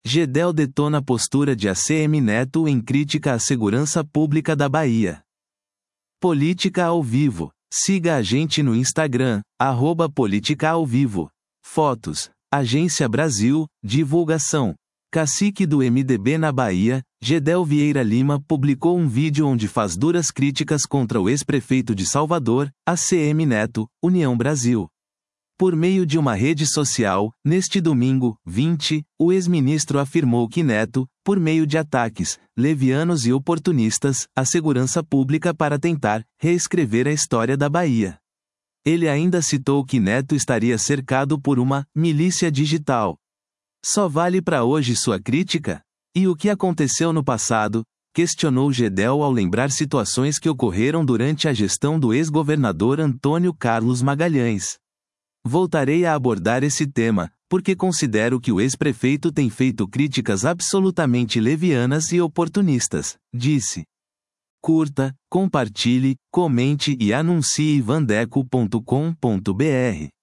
Gedel detona a postura de ACM Neto em crítica à segurança pública da Bahia. Política ao vivo. Siga a gente no Instagram, @políticaaovivo. Fotos. Agência Brasil, divulgação. Cacique do MDB na Bahia, Gedel Vieira Lima publicou um vídeo onde faz duras críticas contra o ex-prefeito de Salvador, ACM Neto, União Brasil. Por meio de uma rede social, neste domingo, 20, o ex-ministro afirmou que Neto, por meio de ataques, levianos e oportunistas, à segurança pública para tentar reescrever a história da Bahia. Ele ainda citou que Neto estaria cercado por uma milícia digital. Só vale para hoje sua crítica? E o que aconteceu no passado? Questionou Gedel ao lembrar situações que ocorreram durante a gestão do ex-governador Antônio Carlos Magalhães. Voltarei a abordar esse tema, porque considero que o ex-prefeito tem feito críticas absolutamente levianas e oportunistas, disse. Curta, compartilhe, comente e anuncie vandeco.com.br.